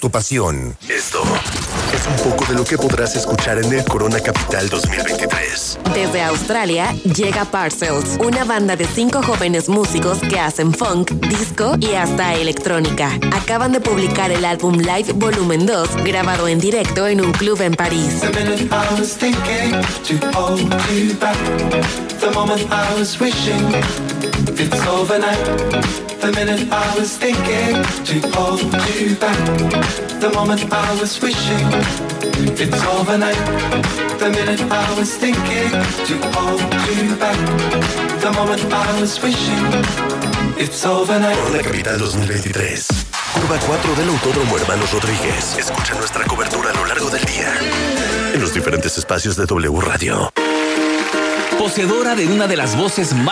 tu pasión. Esto es un poco de lo que podrás escuchar en el Corona Capital 2023. Desde Australia llega Parcels, una banda de 5 jóvenes músicos que hacen funk, disco y hasta electrónica. Acaban de publicar el álbum Live Volumen 2, grabado en directo en un club en París. The minute I was thinking to hold you back. The moment I was wishing it's overnight. The minute I was thinking to hold you back. The moment I was wishing it's overnight. Corona Capital 2023. Curva 4 del Autódromo Hermanos Rodríguez. Escucha nuestra cobertura a lo largo del día en los diferentes espacios de W Radio. Poseedora de una de las voces más